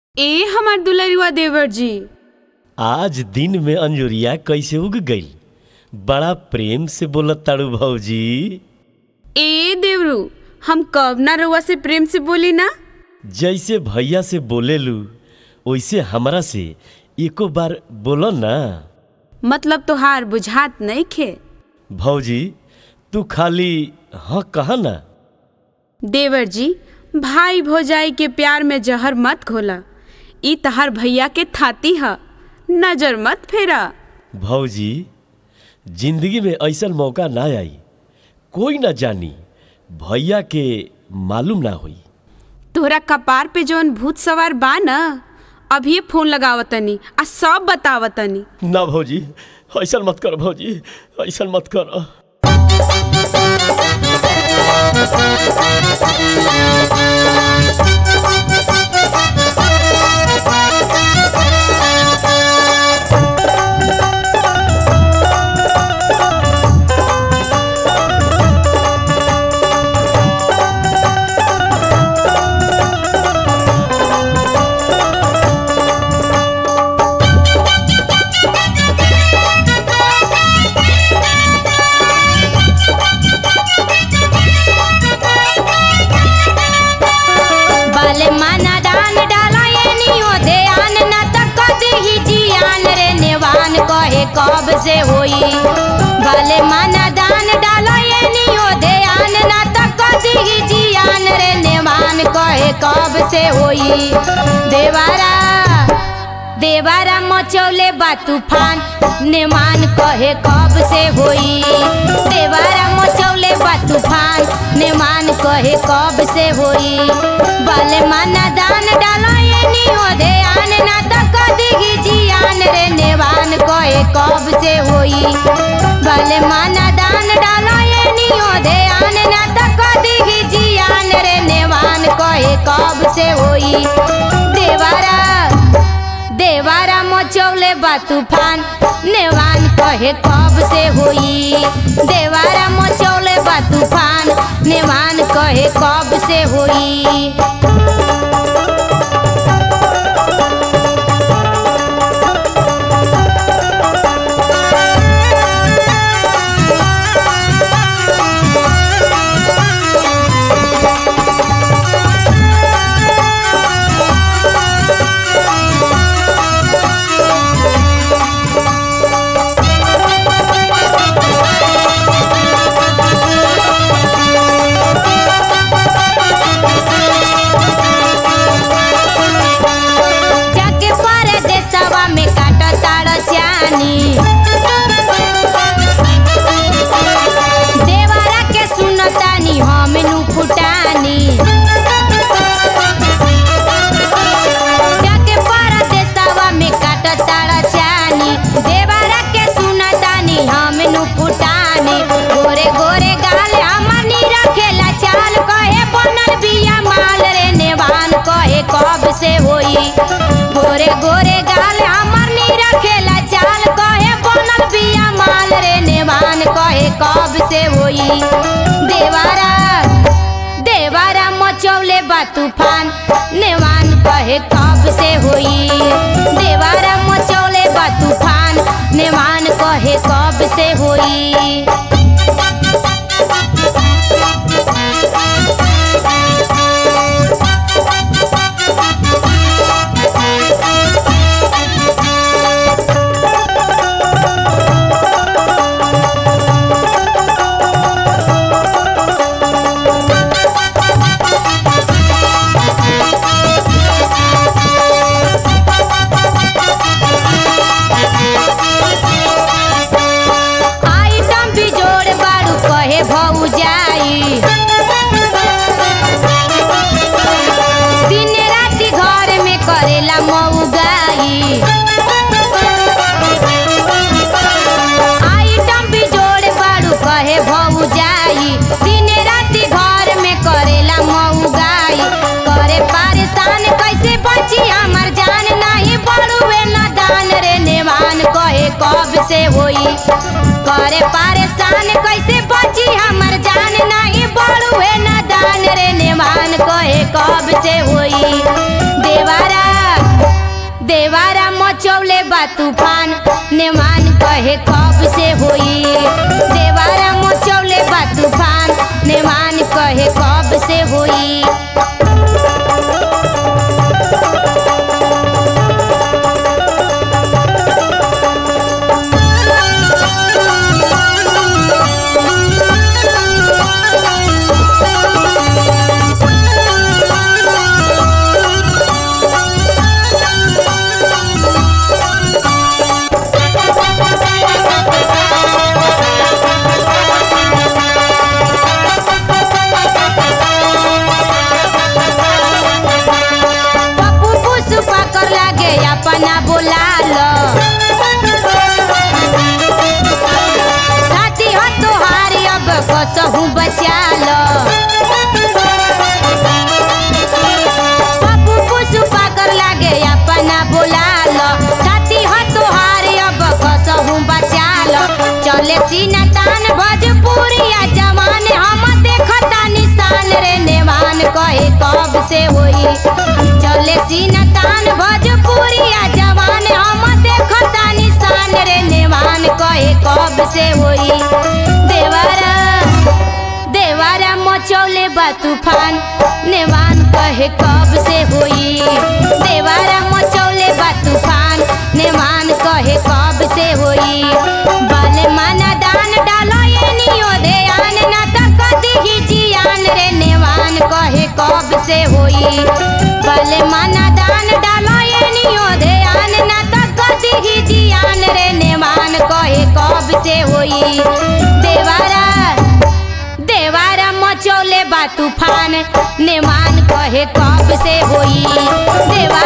ए हमार दुलरुआ देवर जी, आज दिन में अंजुरिया कैसे उग गईल। बड़ा प्रेम से बोलत ताड़ू भौजी। ए देवरू, हम कब ना रुआ से प्रेम से बोली ना। जैसे भैया से बोलेलू वैसे हमरा से एको बार बोलो ना। मतलब तोहार बुझात नहीं खे। भौजी तू खाली हाँ कहा ना। देवर जी, भाई भौजाई के प्यार में जहर मत घोला। ई तहार भैया के थाती है, नजर मत फेरा। भौजी जिंदगी में ऐसा मौका ना आई, कोई ना जानी, भैया के मालूम ना होई। तोहरा कपार पे जौन भूत सवार बा न, अभी फोन लगावतनी आ सब बतावतनी। ना भौजी ऐसा मत कर, भौजी ऐसा मत कर। कब से होई भले माना दान डालो ये नियो ध्यान ना तो कदी ही जियान रे नेवान कहे कब से होई। देवारा देवारा मचौले बा तूफान नेमान कहे कब से होई। देवारा मचौले बा तूफान नेमान कहे कब से होई। भले माना दान डालो ये नियो ध्यान ना तो कदी ही जियान रे नेवान कहे कब से होई। भले माना दान डालो ये नियो ध्यान ना तो कदी ही जियान रे नेवान कहे कब से होई। देवारा देवारा मचौले बा तूफान नेवान कहे कब से होई। देवारा मचौले बा तूफान नेवान कहे कब से होई। देवारा के सुनतानी हम नु फुटानी जाके परदेसवा में काटताड़ चानी। देवारा के सुनतानी हम नु फुटानी। गोरे गोरे गाल हमर नी रखेला चाल कहे बनल बिया माल रे नेवान कहे कब से होई। गोरे गोरे गाल हमर नी रखेला चाल कहे बनल बिया माल रे नेवान कहे कब से होई। देवारा देवारा मचौले बा तूफान नेवान कहे कब से होई। देवारा मचौले बा तूफान नेवान कहे कब से होई। दिन राति घर में करेला मऊगाई। आइटम भी जोड़ बाड़ू कहे भौजाई। दिन राति घर में करेला मऊगाई। करे परेशान कैसे बची हमर जान नहीं बड़ुए न दान रे नेवान कहे कब से होई। करे परेशान कैसे बची हमर जान नहीं बड़ुए न दान रे नेवान कहे कब से होई। देवारा मचौले बा तूफान नेमान कहे कब से होई। देवारा मचौले बा तूफान नेमान कहे कब से होई। अपना बोला लो खाती हो तोहारी अब कसहू बचा लो। पप्पू पुष्पा कर लागे अपना बोला लो खाती हो तोहारी अब कसहू बचा लो। चले सीना तान भोजपुरिया जवान हम देखता निशान रे नेवान कहे कब से होई। चले सीना तान भोजपुरिया जवान हम देखता निशान रे नेवान कहे कब से होई। देवारा देवारा मचौले बा तूफान नेवान कहे कब से होई। देवारा मचौले बा तूफान नेवान कहे कब से होई। बाले माना दान डालो ये नियो ध्यान ना तो कदी ही जियान रे नेवान कहे कब से होई। बाले माना दान डालो ये नियो ध्यान ना तो कदी ही जियान रे नेवान कहे कब से होई। देवारा देवारा मचौले बा तूफान नेवान कहे कब से होई। देवारा